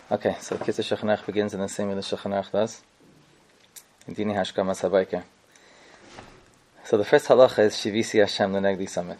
Okay, so the Kitzur Shulchan Aruch begins in the same way the Shulchan Aruch does. In Dini Hashkamas HaBoker. So the first halacha is Shivisi Hashem L'negdi Samit.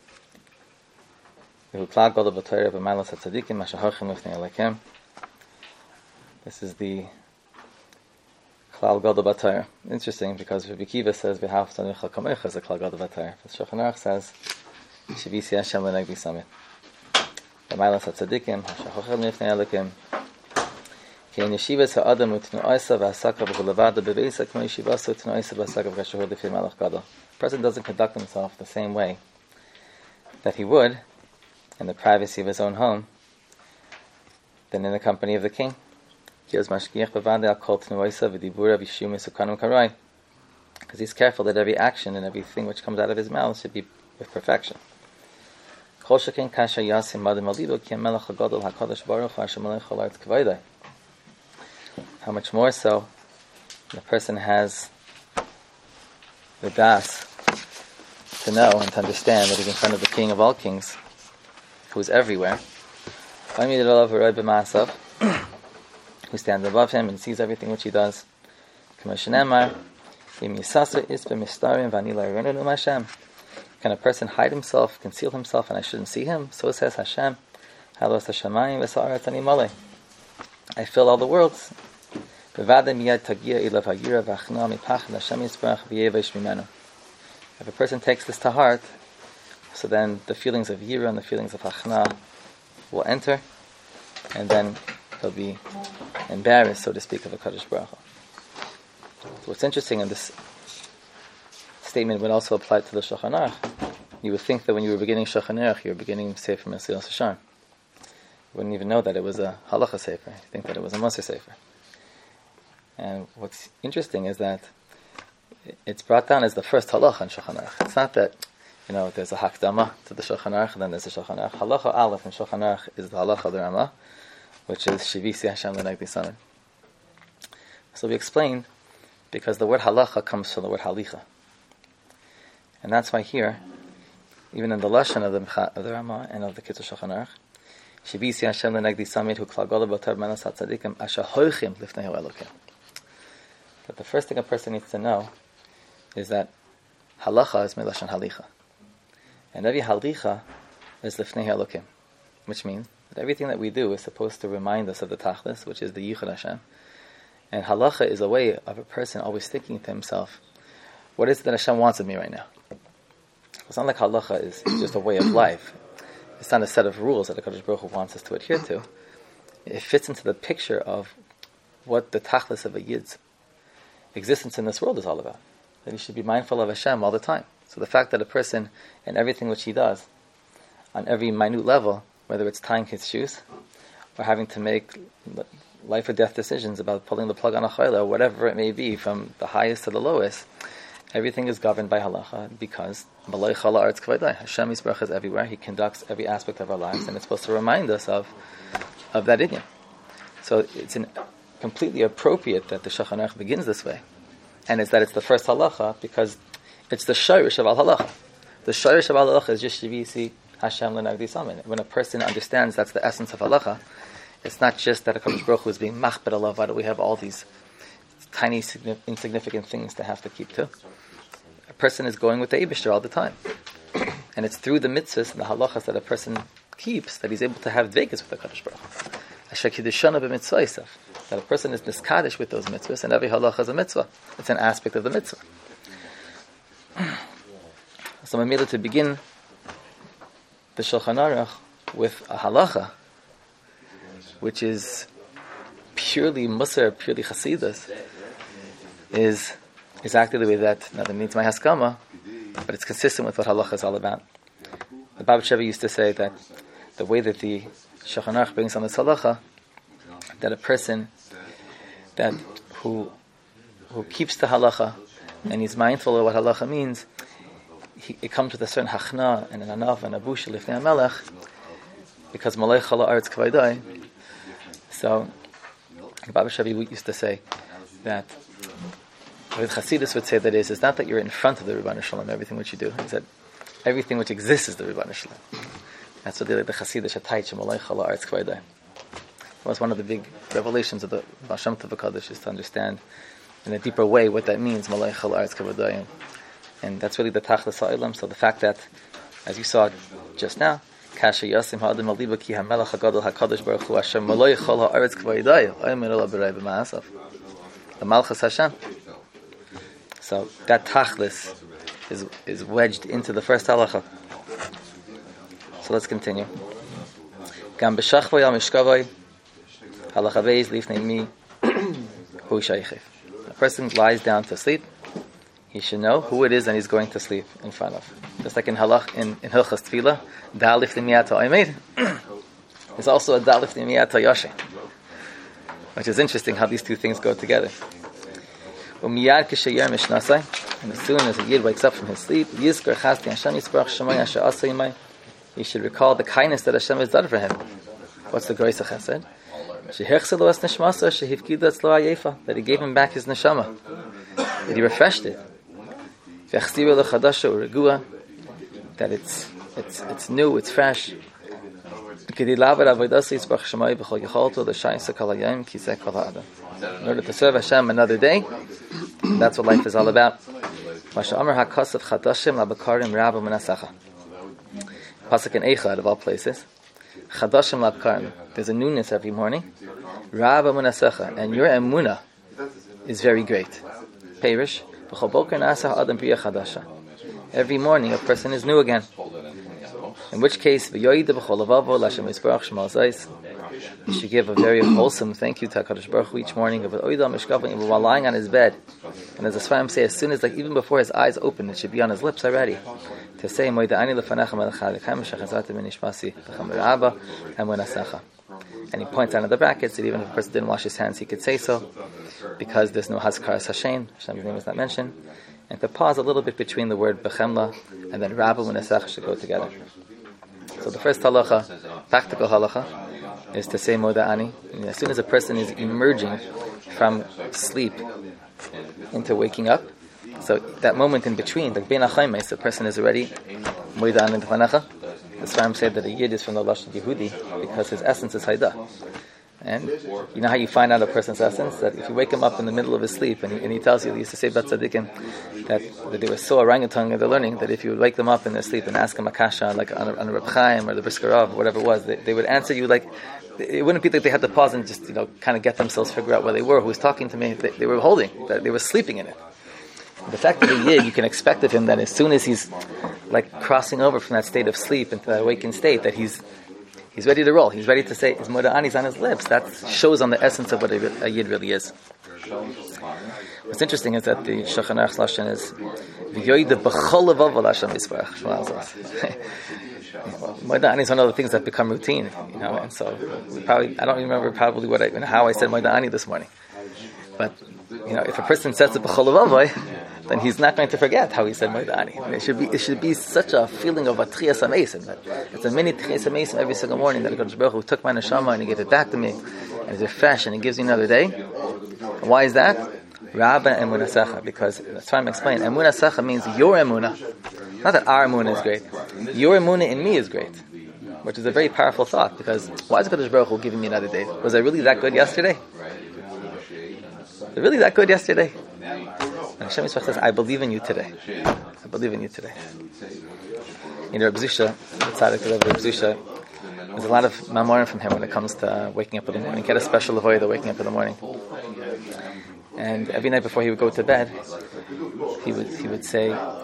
V'huklal Godel B'Torah B'Malos HaTzadikim Asher Horchim Lifnei Elokim. This is the Klal Godel B'Torah. Interesting, because Rabbi Kiva says V'haf Tanucha Kamecha is a Klal Godel B'Torah. The Shulchan Aruch says Shivisi Hashem L'negdi Samit. B'Malos HaTzadikim Asher Horchim Lifnei Elokim. Kein yeshivas ha'adam utnu'aysa v'asaka v'chulevada b'beisa k'mo yeshivasa utnu'aysa v'asaka v'kashahur l'fei malach gadol. A person doesn't conduct himself the same way that he would in the privacy of his own home than in the company of the king. Because he's careful that every action and everything which comes out of his mouth should be with perfection. How much more so the person has the das to know and to understand that he's in front of the King of all kings, who is everywhere, who stands above him and sees everything which he does. Can a person hide himself, conceal himself, and I shouldn't see him? So says Hashem, I fill all the worlds. If a person takes this to heart, so then the feelings of Yira and the feelings of Hachna will enter, and then they'll be embarrassed, so to speak, of a Kadosh Baruch Hu. So what's interesting, and this statement would also apply to the Shulchan Aruch. You would think that when you were beginning Shulchan Aruch, you were beginning Sefer Mesilas Yesharim. You wouldn't even know that it was a halacha sefer. You think that it was a Musar sefer. And what's interesting is that it's brought down as the first halacha in Shulchan Aruch. It's not that, there's a hakdama to the Shulchan Aruch and then there's a Shulchan Aruch. Halacha Aleph in Shulchan Aruch is the halacha of the Ramah, which is Shivisi Hashem L'negdi Samit. So we explained, because the word halacha comes from the word halicha. And that's why here, even in the lashon of the Ramah and of the Kitzur Shulchan Aruch, Shivisi Hashem L'negdi Samit hu klal godel b'Torah b'Malos HaTzadikim asher hoichim lifnei Elokim. But the first thing a person needs to know is that halacha is milashon halicha, and every halicha is lifnei Elokim, which means that everything that we do is supposed to remind us of the tachlis, which is the yichud Hashem. And halacha is a way of a person always thinking to himself, what is it that Hashem wants of me right now? It's not like halacha is just a way of life. It's not a set of rules that the Kadosh Baruch Hu wants us to adhere to. It fits into the picture of what the tachlis of a yid's existence in this world is all about. That he should be mindful of Hashem all the time. So the fact that a person, in everything which he does, on every minute level, whether it's tying his shoes, or having to make life or death decisions about pulling the plug on a chayla, or whatever it may be, from the highest to the lowest, everything is governed by halacha, because Hashem Yisbarach is everywhere. He conducts every aspect of our lives, and it's supposed to remind us of that inyan. So it's completely appropriate that the Shulchan Aruch begins this way, and it's that it's the first halacha because it's the shayrish of al halacha. The shayrish of al halacha is just Shivisi Hashem L'negdi Samit. When a person understands that's the essence of halacha, it's not just that a Kadosh Baruch Hu is being machbet alav. Why do we have all these tiny insignificant things to have to keep to? A person is going with the Eibishter all the time, and it's through the mitzvahs and the halachas that a person keeps that he's able to have dvekas with the Kadosh Baruch Hu. That a person is niskadish with those mitzvahs, and every halacha is a mitzvah. It's an aspect of the mitzvah. So I'm able to begin the Shulchan Aruch with a halacha, which is purely Musar, purely Chasidus, is exactly the way that needs my haskama, but it's consistent with what halacha is all about. The Baba Sheva used to say that the way that the Shulchan Aruch brings on this halacha, that a person who keeps the halacha and he's mindful of what halacha means, it comes with a certain hachna and an anav and a busha lifnei hamelech, because malay chala aretz kvaydai. So Baba Shavi used to say that with Hasidus would say that it's not that you're in front of the Ribbon Shalom, everything which you do, is that everything which exists is the Ribbon Shalom. That's what the Chassidish Hatayt Shemalei Chala Arts Kvaydai. was one of the big revelations of the Baal Shem Tov HaKadosh, is to understand in a deeper way what that means, Malay Chol Aretz Kavodayim. And that's really the Tachlis HaOlam. So the fact that, as you saw just now, Kasha Yasim Ha'adim Aliba Ki HaMelech HaGadol HaKadosh Baruch Hu Hashem Malay Chol Ha'aretz Kavodayim Aymer Ela B'Rei B'Ma'asav, the Malchus Hashem. So that Tachlis is wedged into the first halacha. So let's continue. Gam b'shachvay al mishkavay halacha beis lifnei mi hu shaychev. A person lies down to sleep, he should know who it is and he's going to sleep in front of. Just like in Hilchas Tefillah, da lifnei mi ato oimed, there's also a da lifnei mi ato yoshe, which is interesting how these two things go together. Umiyad k'sheyar mishnasai, and as soon as a yid wakes up from his sleep, yizkar chasti Hashem yisparach shemay asher asa yimai, he should recall the kindness that Hashem has done for him. What's the grace of Chesed? Shehechselo es neshmasa shehivkida etzlo hayefa, that he gave him back his neshama, that he refreshed it. V'achsiru lechadasha uregua, that it's new, it's fresh. In order to serve Hashem another day, that's what life is all about. Pasuk in Eicha, of all places. There's a newness every morning. And your emunah is very great. Perish. Every morning a person is new again. In which case, you should give a very wholesome thank you to HaKadosh Baruch Hu each morning while lying on his bed. And as the Sfarim say, as soon as, like even before his eyes open, it should be on his lips already. To say, and he points out in the brackets that even if a person didn't wash his hands, he could say so, because there's no Hazkaras Hashem, Hashem's name is not mentioned. And to pause a little bit between the word Bechemla and then Rabba Munasecha should go together. So the first halacha, practical halacha, is to say Moda Ani. As soon as a person is emerging from sleep into waking up, so that moment in between, like Bein HaChaimes, the person is already Moda Ani Tefanacha. The Sfarim said that a Yid is from the Lashon Yehudi because his essence is Haidah. And you know how you find out a person's essence? That if you wake him up in the middle of his sleep and he tells you, they used to say about Tzaddikim, that they were so orangutan in their learning that if you would wake them up in their sleep and ask them a kasha, like on a Reb Chaim or the Brisker Rav, whatever it was, they would answer you like, it wouldn't be like they had to pause and just, kind of get themselves, figure out where they were, who was talking to me. They were holding, that they were sleeping in it. The fact that a Yid, you can expect of him that as soon as he's like crossing over from that state of sleep into that awakened state, that he's ready to roll. He's ready to say his Moda Ani's on his lips. That shows on the essence of what a Yid really is. What's interesting is that the Shulchan Aruch's lashon is V'yoyde b'chol levav al Hashem yisparach. Moda Ani is one of the things that become routine, and so I don't remember how I said Moda Ani this morning. But if a person says it b'chol levav, then he's not going to forget how he said Moda Ani. It should be such a feeling of a Tchias HaMeisim, that it's a mini Tchias HaMeisim every single morning, that HaKadosh Baruch Hu took my neshama and he gave it back to me, and it's refreshed and he gives you another day. And why is that? Rabba Emunah Secha, because that's why I'm explaining. Emunah Secha means your emunah. Not that our emunah is great. Your emunah in me is great, which is a very powerful thought, because why is HaKadosh Baruch Hu giving me another day? Was I really that good yesterday? Was I really that good yesterday? And Hashem Yisparach says, I believe in you today. I believe in you today. Reb Zusha, the tzaddik of Reb Zusha, there's a lot of mamorim from him when it comes to waking up in the morning. Get a special avodah waking up in the morning. And every night before he would go to bed, he would say, I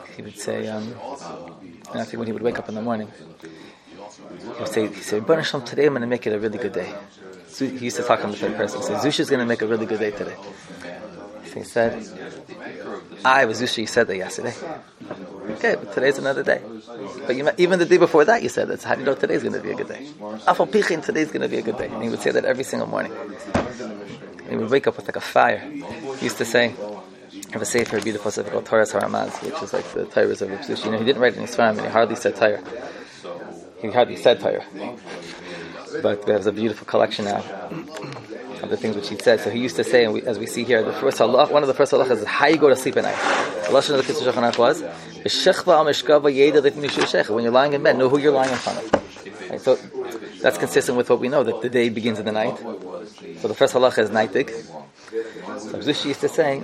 think when he would wake up in the morning, he would say, Baruch Hashem, today I'm going to make it a really good day. He used to talk on the third person. He said, Zusha's going to make a really good day today. He said, I was Zusha, you said that yesterday. Okay, but today's another day. But even the day before that, you said that. So how do you know today's going to be a good day? Afal Pichin, today's going to be a good day. And he would say that every single morning. And he would wake up with like a fire. He used to say, I have a sefer, beautiful sefer called Torah's Haramaz, which is like the Torahs of Reb Zusha. He didn't write in his farm, and he hardly said Torah. He hardly said Torah. But there's a beautiful collection now of the things which he said. So he used to say, and as we see here, one of the first halachas is how you go to sleep at night. The lashon of the Kitzur Shulchan Aruch was, when you're lying in bed, know who you're lying in front of. Right? So That's consistent with what we know, that the day begins in the night. So the first halacha is nightig. So Zushi used to say,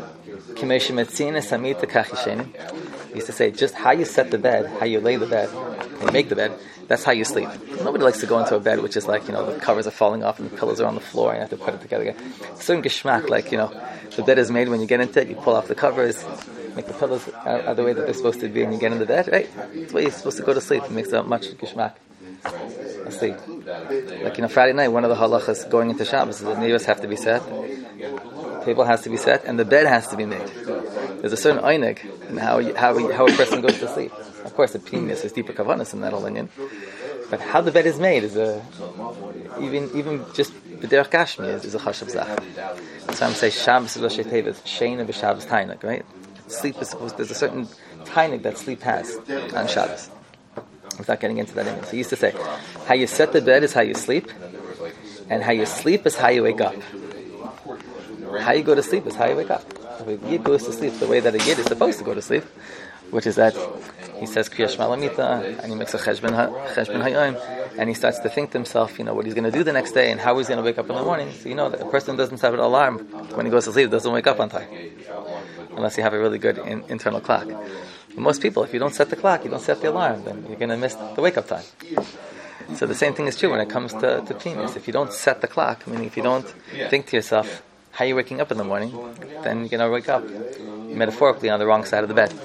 he used to say, just how you set the bed, how you lay the bed, how you make the bed, that's how you sleep. Nobody likes to go into a bed which is like, the covers are falling off and the pillows are on the floor and you have to put it together again. It's a certain geschmack, like, the bed is made when you get into it, you pull off the covers, make the pillows are the way that they're supposed to be, and you get into bed, right? That's the way you're supposed to go to sleep. It makes a much geschmack. Asleep. Like, Friday night, one of the halachas going into Shabbos is the neighbors have to be set, the table has to be set, and the bed has to be made. There's a certain einig in how a person goes to sleep. Of course, the pneumius is deeper kavanas in that whole inyan. But how the bed is made is even just b'derech gashmi is a chashav zach. That's why I'm saying Shabbos is l'shay tevis, sheina b'Shabbos tainig, right? Sleep is supposed. There's a certain tainig that sleep has on Shabbos. Without getting into that image. So he used to say, how you set the bed is how you sleep, and how you sleep is how you wake up. How you go to sleep is how you wake up. If a yid goes to sleep the way that a yid is supposed to go to sleep, which is that he says Kriya Shema Lamita, and he makes a cheshbon hayom, and he starts to think to himself, what he's going to do the next day, and how he's going to wake up in the morning. So that a person doesn't have an alarm when he goes to sleep, doesn't wake up on time, unless you have a really good internal clock. For most people, if you don't set the clock, you don't set the alarm, then you're going to miss the wake-up time. So the same thing is true when it comes to penis. If you don't set the clock, meaning if you don't think to yourself how you're waking up in the morning, then you're going to wake up metaphorically on the wrong side of the bed.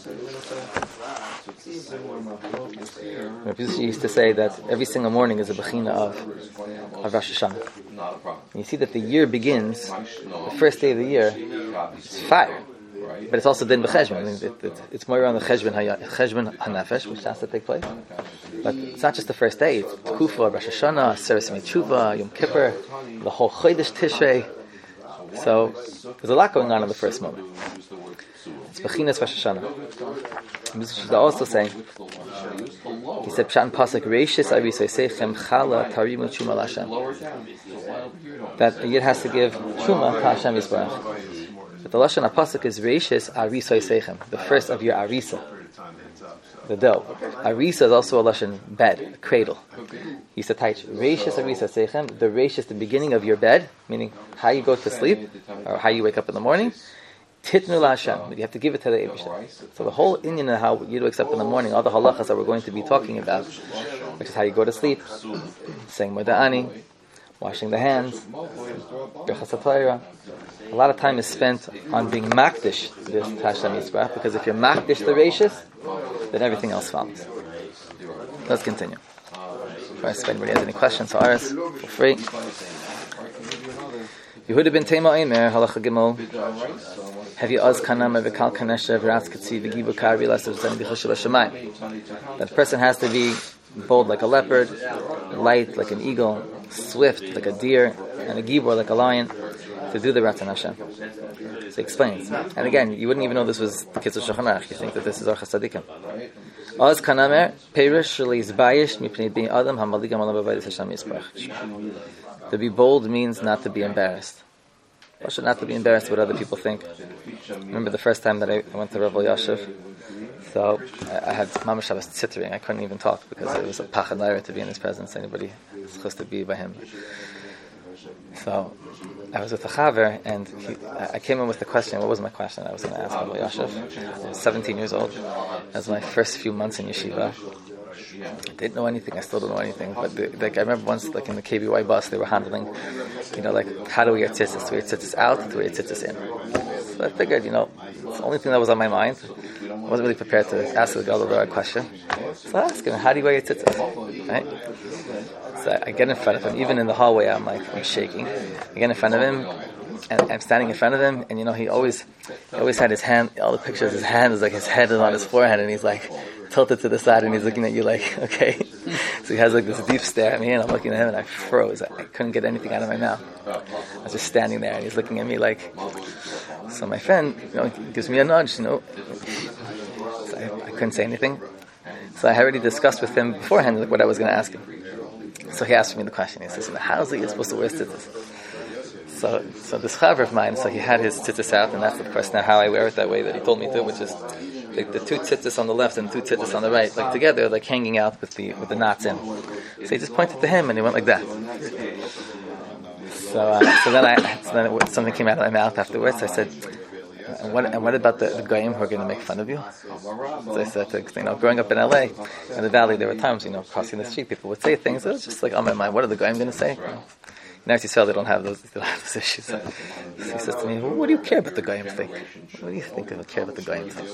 Rabbi Yossi used to say that every single morning is a bechina of Rosh Hashanah. And you see that the year begins, the first day of the year, it's fire. But it's also din b'cheshbon. It's more around the cheshbon hanefesh, which has to take place. But it's not just the first day. It's Tkufa, Rosh Hashanah, Seres Tshuva, Yom Kippur, the whole Chodesh Tishrei. So there's a lot going on in the first moment. It's Bechinas Rosh Hashanah. He's also saying, he said, Pshat Pasuk Reishis Avisoseichem Chala Tarimu Chuma Lashem. That a yid has to give Chuma to Hashem Yisbarach. But the Lashon HaPasuk is Reishis Arisoseichem, the first of your Arisa, the dough. Arisa is also a Lashon bed, a cradle. He said, Reishis Arisoseichem, the Reishis, the beginning of your bed, meaning how you go to sleep, or how you wake up in the morning. Titnu LaHashem, you have to give it to the Eibishter. So the whole inyan of how you wake up in the morning, all the halachas that we're going to be talking about, which is how you go to sleep, saying Moda'ani, washing the hands, Birchas HaTorah. A lot of time is spent on being makdish this Hashem Yisbarach, because if you're makdish the reishis, then everything else follows. Let's continue. If anybody has any questions, so Aris, feel free. Yehuda ben Tema Eimer, Halacha Gimel. Have you az kanam evekal kanesha v'ratz katsi v'givu kari l'asur zan b'choshev hashamayim. That person has to be bold like a leopard, light like an eagle, swift like a deer, and a gibor like a lion, to do the Ratzon Hashem. So he explains. And again, you wouldn't even know this was the Kitzur Shulchan Aruch. You think that this is Orchos Tzadikim. Az kanamer perish sheli zbayish mipnei bnei adam hamaligam alam b'vayis Hashem Yisbarach. To be bold means not to be embarrassed. Also not to be embarrassed what other people think. I remember the first time that I went to Rav Yashiv. So I had mamash, I was tittering. I couldn't even talk because it was a pachad naira to be in his presence. Anybody is supposed to be by him. So I was with a chaver, and I came in with the question. What was my question? I was going to ask Rav Yashiv. I was 17 years old. That was my first few months in yeshiva. I didn't know anything. I still don't know anything. But I remember once, in the KBY bus, they were handling, how do we wear tzitzis? Do we wear tzitzis out? Do we wear tzitzis in? So I figured, it's the only thing that was on my mind. I wasn't really prepared to ask the girl the right question. So I asked him, how do you wear your tzitzis? Right? So I get in front of him. Even in the hallway, I'm shaking. I get in front of him, and I'm standing in front of him, and he always had his hand, all the pictures, his hand is like his head is on his forehead, and he's like tilted to the side, and he's looking at you like, okay. So he has like this deep stare at me, and I'm looking at him, and I froze. I couldn't get anything out of my mouth. I was just standing there, and he's looking at me like. So my friend, gives me a nudge, So I couldn't say anything. So I had already discussed with him beforehand what I was going to ask him. So he asked me the question. He says, "How is it you're supposed to wear tzitzis?" So this chaver of mine, so he had his tzitzis out, and that's of course now how I wear it that way that he told me to, which is like the two tzitzis on the left and the two tzitzis on the right, like together, like hanging out with the knots in. So he just pointed to him and he went like that. So then something came out of my mouth afterwards. I said, and what about the goyim who are going to make fun of you? So I said, growing up in LA, in the valley, there were times, crossing the street, people would say things. It was just like on my mind. What are the goyim going to say? In Eretz Yisrael, they don't have those issues. So he says to me, well, what do you care about the goyim think? What do you think they would care about the goyim think?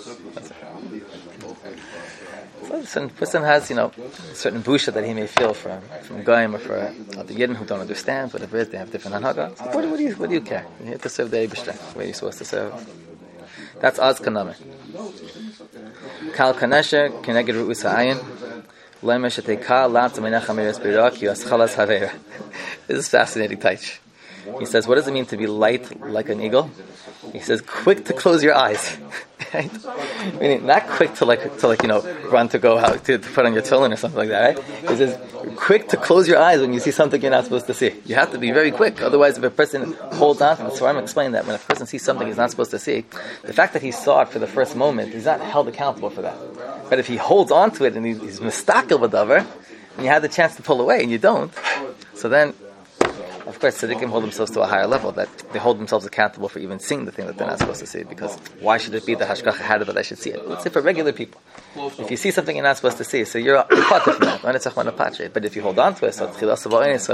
So a certain person has, a certain busha that he may feel from goyim or for the yidden who don't understand, whatever it is, they have different hanhagas. What do you care? You're here to serve the Eibishter, where you're supposed to serve. That's Az Kaname. Kal Kanesher, Keneged Ru'us Ha'ayin, Lema Sheteika, Lat Zamenecha Meres Birak, Yas Chalas Havera. This is fascinating, Taich. He says, what does it mean to be light like an eagle? He says, quick to close your eyes. Right? Meaning, not quick to run to go out to put on your tefillin or something like that, right? He says, quick to close your eyes when you see something you're not supposed to see. You have to be very quick. Otherwise, if a person holds on to it, so I'm explaining that when a person sees something he's not supposed to see, the fact that he saw it for the first moment, he's not held accountable for that. But if he holds on to it and he's mistakel b'davar, and you have the chance to pull away and you don't, so then, of course, tzaddikim hold themselves to a higher level, that they hold themselves accountable for even seeing the thing that they're not supposed to see, because why should it be the hashgacha had it that I should see it? Let's say for regular people. If you see something you're not supposed to see, so you're part of that. But if you hold on to it, so he says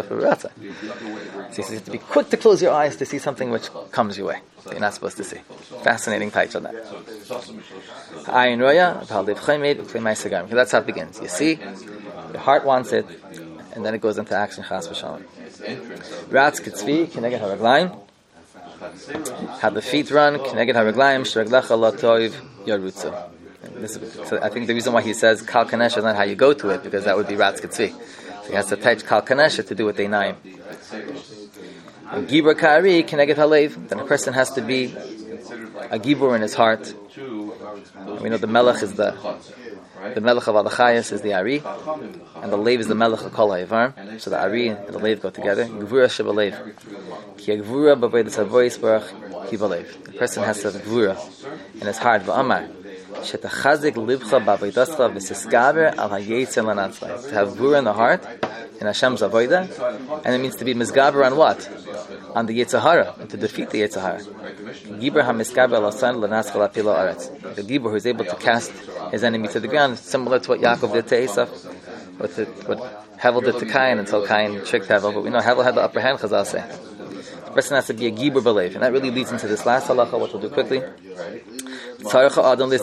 you have to be quick to close your eyes to see something which comes your way, that you're not supposed to see. Fascinating taich on that. Because that's how it begins. You see, your heart wants it, and then it goes into action. Chas v'shalom. Ratz kitzvi keneged haraglayim. Have the feet run keneged haraglayim shraglecha la toiv yarutzu. So I think the reason why he says kal kanesha is not how you go to it, because that would be ratz kitzvi. So he has to touch kal kanesha to do with einayim. Gibur kari keneged halev. Then a person has to be a gibur in his heart. And we know the melech is the melech of Alachayas is the Ari, and the Lev is the melech of Kol HaIvar. So the Ari and the Lev go together. Gvura shebalev. Ki gvura b'avodas havois barach ki balev. The person has to have gvura in his heart. V'amar shetachazik libcha b'avodascha v'siskaber al hayetzel lanatzlai. To have gvura in the heart, in Hashem's avodah, and it means to be misgaber on what? On the Yetzer Hara, and to defeat the Yetzer Hara. Gibur ha-miskaber al-asan l'natzchal apilo aretz. The Gibur who is able to cast his enemy to the ground, similar to what Yaakov did to Esav, what Hevel did to Cain until Cain tricked Hevel. But we know Hevel had the upper hand, Chazal say. The person has to be a Gibur b'leiv, and that really leads into this last halacha, which we'll do quickly. This is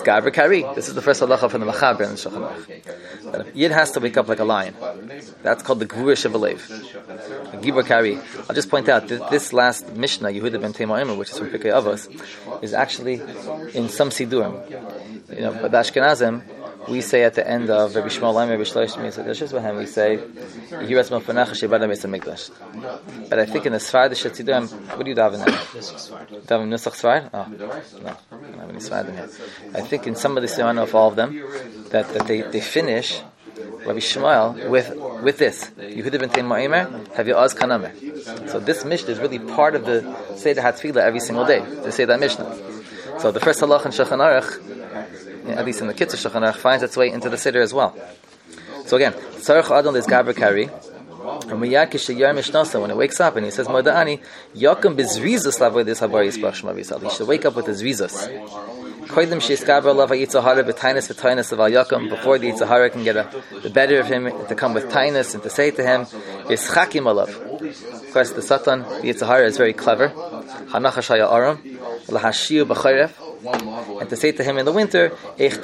the first halacha from the Machaber in the Shulchan Aruch. Yid has to wake up like a lion. That's called the Gvura shebalev. Gibur kari. I'll just point out that this last Mishnah, Yehuda ben Tema, which is from Pirkei Avos, is actually in some Sidurim. But the Ashkenazim, we say at the end of Rabbi Shmuel Laim, Rabbi Shlosh Mitzvah, we say, Yiras Mofanach Shebada Beis HaMikdash. But I think in the Sfardish Sidurim, what do you daven now? Daven Nusach Sfard? Oh, no. I don't have any Sfardim yet. I think in some of the Sidurim of all of them, that they finish Rabbi Shmuel with this. Yehuda ben Tema Omer, have you az kanamer. So this Mishnah is really part of the Seder HaTfilah every single day, to say that Mishnah. So the first halach in Shulchan Aruch, at least in the Kitzur Shulchan Aruch, finds its way into the Seder as well. So again, Tzarech Adon is Gabra Kari, and when it wakes up and he says Moda'ani, Yakum bizrizus lavodas habar yisbach shema v'yisrael. He should wake up with his rizus. Koidim she'iskaber lava yitzahara b'tainus of al Yakum, before the yitzahara can get the better of him, to come with tainus and to say to him, Yischakim alav. Of course, the Satan, the yitzahara, is very clever. Hanachash haya aram, lahashiu b'chayrev. And to say to him in the winter, it's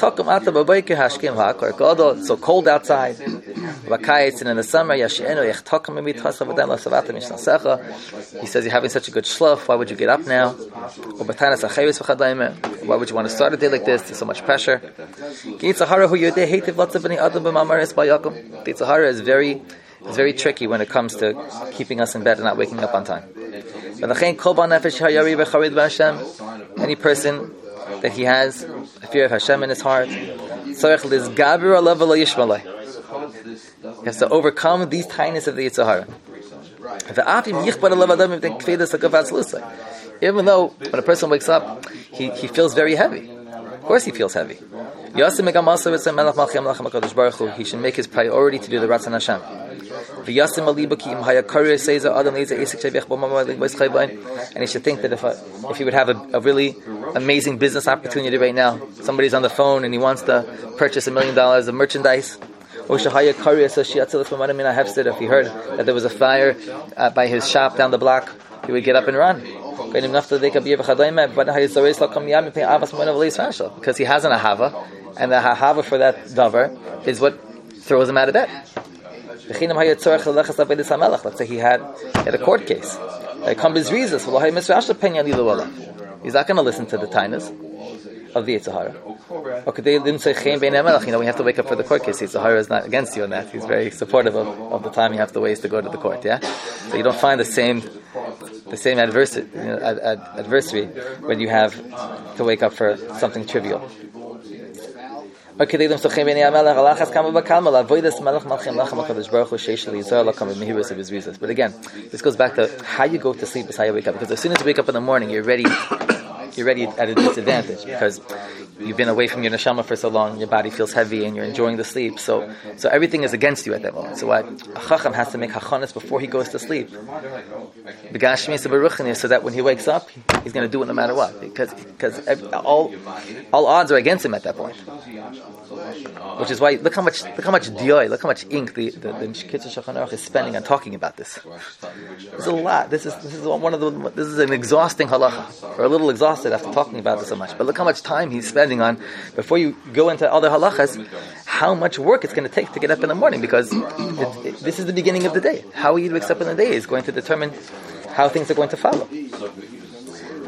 so cold outside. And in the summer, he says, you're having such a good shluff, why would you get up now? Why would you want to start a day like this? There's so much pressure. The Yitzhahara is very tricky when it comes to keeping us in bed and not waking up on time. Any person that he has a fear of Hashem in his heart, he has to overcome these tightness of the Yitzhahara. Even though when a person wakes up, he feels very heavy. Of course he feels heavy. He should make his priority to do the Ratzon Hashem. And he should think that if he would have a really amazing business opportunity right now, somebody's on the phone and he wants to purchase $1 million of merchandise, if he heard that there was a fire by his shop down the block, he would get up and run. Because he has an ahava, and the ahava for that davar is what throws him out of bed. Let's say he had a court case. He's not going to listen to the tainas of the Yetzer Hara. We have to wake up for the court case. Yetzer Hara is not against you on that. He's very supportive of the time you have to waste to go to the court. Yeah, so you don't find the same adversary when you have to wake up for something trivial. But again, this goes back to how you go to sleep is how you wake up. Because as soon as you wake up in the morning, you're ready at a disadvantage because you've been away from your neshama for so long, your body feels heavy and you're enjoying the sleep. So everything is against you at that moment. So a chacham has to make hachanas before he goes to sleep. So that when he wakes up, he's going to do it no matter what. Because all odds are against him at that point. Which is why look how much dioi, look how much ink the Kitzur Shulchan Aruch is spending on talking about this. There's a lot. This is an exhausting halacha. We're a little exhausted after talking about this so much. But look how much time he's spending on before you go into other halachas. How much work it's going to take to get up in the morning because this is the beginning of the day. How he wakes up in the day is going to determine how things are going to follow. So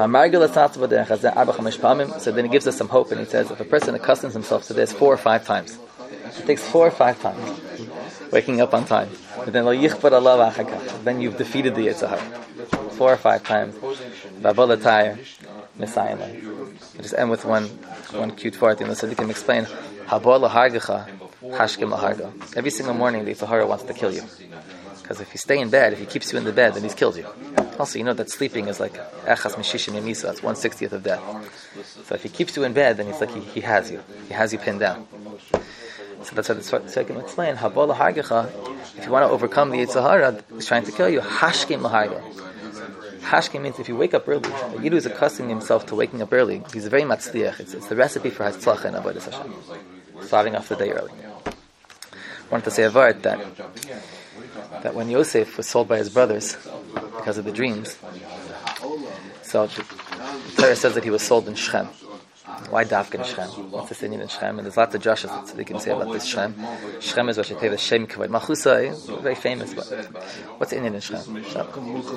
then he gives us some hope and he says if a person accustoms himself to this 4 or 5 times, it takes 4 or 5 times waking up on time, but then you've defeated the Yetzer Hara 4 or 5 times. I just end with one cute part, so you can explain every single morning the Yetzer Hara wants to kill you. Because if you stay in bed, if he keeps you in the bed, then he's killed you. Also, you know that sleeping is like echas mishishim yemisa. It's 1/60th of death. So if he keeps you in bed, then it's like he has you. He has you pinned down. So that's what I can explain. Habol lahargecha. If you want to overcome the Yetzer Hara, he's trying to kill you. Hashkim laharge. Hashkim means if you wake up early. The Yiddu is accustoming himself to waking up early. He's very matzliach. It's the recipe for hatzlacha in avodas Hashem. Starting off the day early. I wanted to say a word that when Yosef was sold by his brothers because of the dreams, so the Torah says that he was sold in Shechem. Why Dafka in Shechem? What's the Indian in Shechem? And there's lots of drashas that they can say about this Shechem. Shechem is what you say the Shem Kavod. Malchusa is very famous, but what's the Indian in Shechem? So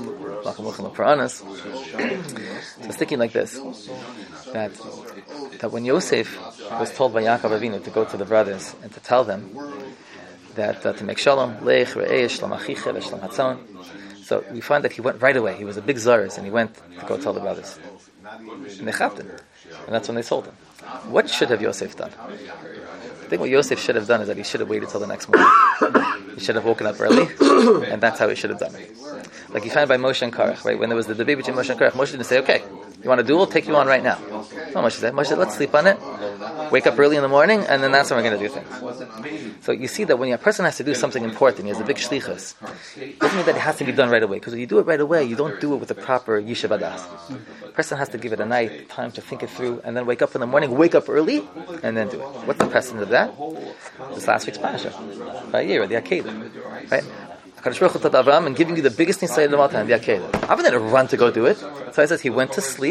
I was thinking like this, that when Yosef was told by Yaakov Avinu to go to the brothers and to tell them that to make shalom, lech, re'eh, shalom achicha, shalom hatzon. So we find that he went right away. He was a big zaris, and he went to go tell the brothers. And they chapped him. And that's when they sold him. What should have Yosef done? I think what Yosef should have done is that he should have waited till the next morning. He should have woken up early, and that's how he should have done it. Like you find by Moshe and Korach, right? When there was the debate between Moshe and Korach, Moshe didn't say, okay, you want a duel? Take you on right now. No, Moshe said, let's sleep on it, wake up early in the morning, and then that's when we're going to do things. So you see that when a person has to do something important, he has a big shlichus, it doesn't mean that it has to be done right away, because when you do it right away, you don't do it with the proper yishuv adas. A person has to give it a night, time to think it through, and then wake up in the morning, wake up early, and then do it. What's the precedent of that? This last week's parasha, by year, the Akedah, right? HaKadosh Baruch Hu told Avraham and giving you the biggest thing of all time, the Akedah. Avraham didn't run to go do it. So he says he went to sleep.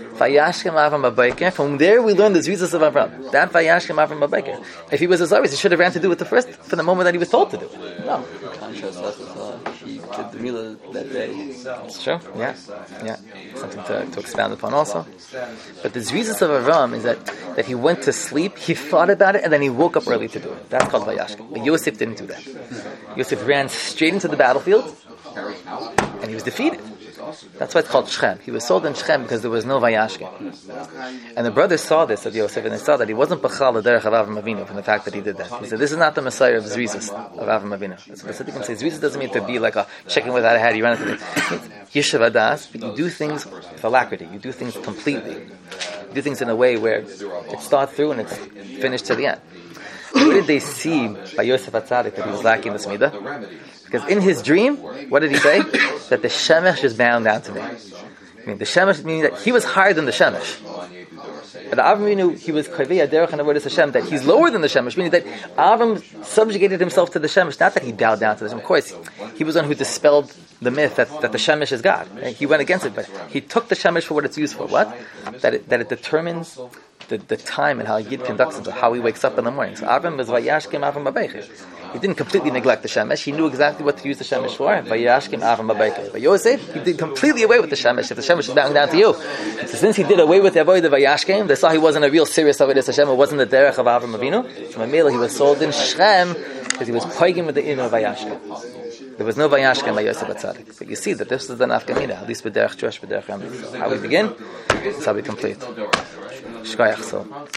From there we learn the zrizas of Avraham. That Vayashkem Avram Abayker. If he was a Zaris, he should have ran to do it the first, from the moment that he was told to do it. No. Contrast that with he did the Mila that day. It's true. Yeah. Something to expound upon also. But the zrizas of Avraham is that he went to sleep, he thought about it, and then he woke up early to do it. That's called Vayashkem. But Yosef didn't do that. Yosef ran straight into the battlefield, and he was defeated. That's why it's called Shechem. He was sold in Shechem because there was no Vayashkem. And the brothers saw this of Yosef, and they saw that he wasn't Bachal the derech of Avram Avinu from the fact that he did that. He said, this is not the Messiah of Zrizas, of Avram Avinu. That's what the Siddiqim say. Zrizas doesn't mean to be like a chicken without a head. You run into it. Yishuv Adas, but you do things with alacrity. You do things completely. do things in a way where it starts through and it's finished to the end. What did they see by Yosef HaTzadik that he was lacking this midah? Because in his dream, what did he say? That the Shemesh is bound down to me. I mean, the Shemesh meaning that he was higher than the Shemesh. But Avram knew he was Kaveh Derech and Avodas Hashem, that he's lower than the Shemesh, meaning that Avram subjugated himself to the Shemesh, not that he bowed down to the Shemesh. Of course, he was the one who dispelled the myth that the Shemesh is God. Right? He went against it, but he took the Shemesh for what it's used for. What? That it determines the time and how Yid conducts himself, how he wakes up in the morning. So Avram is Vayashkim Avram Abaychir. He didn't completely neglect the Shemesh. He knew exactly what to use the Shemesh for. Vayashkim Avram Abaychir. But Yosef, he did completely away with the Shemesh. If the Shemesh is bowing down to you. So since he did away with the Avodah Vayashkim, they saw he wasn't a real serious Avodah Hashem. It wasn't the derech of Avram Avinu. So Mamela, he was sold in Shrem because he was poiging with the Inu of Vayashkim. There was no Vayashkim by Yosef HaTzadik. But you see that this is the nafkamina, at least b'derech Jewish, b'derech Rambam. How we begin, that's how we complete. Shkoyach. So